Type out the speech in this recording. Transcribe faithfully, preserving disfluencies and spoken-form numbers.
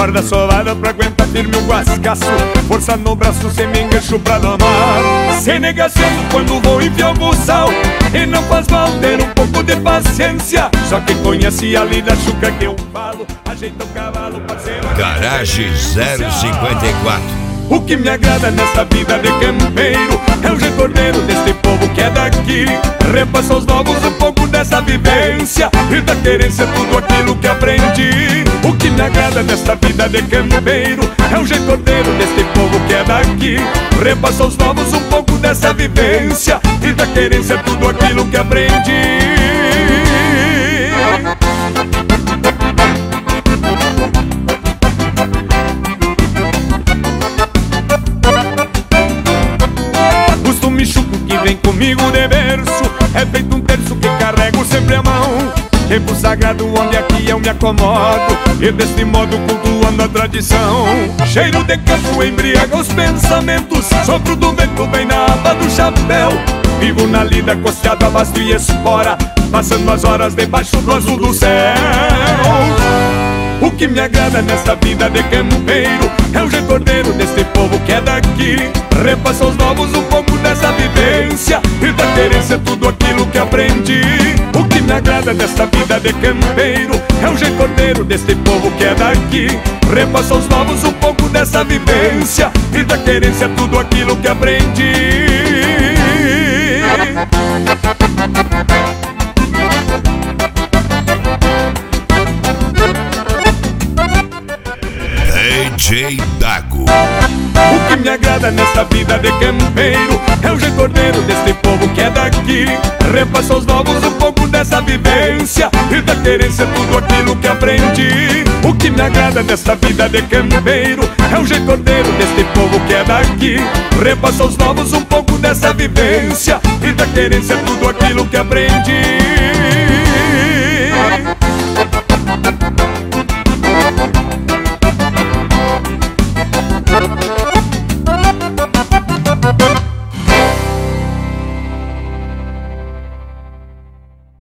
corda solada pra aguentar firme o guascaço, força no braço sem me engancho pra domar. Sem negação quando vou enfiar o buçal, e não faz mal ter um pouco de paciência. Só quem conhece a lida chuca que eu falo, ajeita o cavalo, parceiro. Garagem zero cinquenta e quatro. O que me agrada nessa vida de campeiro é o jeito ordeiro deste povo que é daqui. Repassa aos novos um pouco dessa vivência e da querência tudo aquilo que aprendi. O que me agrada nessa vida de campeiro é o jeito ordeiro deste povo que é daqui. Repassa aos novos um pouco dessa vivência e da querência tudo aquilo que aprendi. Vem comigo de berço, é feito um terço que carrego sempre a mão. Tempo sagrado onde aqui eu me acomodo, e deste modo cultuando a tradição. Cheiro de campo embriaga os pensamentos, sopro do vento vem na aba do chapéu. Vivo na lida costeado a basto e espora, passando as horas debaixo do azul do céu. O que me agrada nesta vida de campeiro é o jeito ordeiro deste povo que é daqui. Repassa aos novos um pouco dessa vivência e da querência tudo aquilo que aprendi. O que me agrada nesta vida de campeiro é o jeito ordeiro deste povo que é daqui. Repassa aos novos um pouco dessa vivência e da querência tudo aquilo que aprendi. D J Dago. O que me agrada nessa vida de campeiro é o jeito ordeiro deste povo que é daqui. Repassa aos novos um pouco dessa vivência e da querência tudo aquilo que aprendi. O que me agrada nessa vida de campeiro é o jeito ordeiro deste povo que é daqui. Repassa aos novos um pouco dessa vivência e da querência tudo aquilo que aprendi.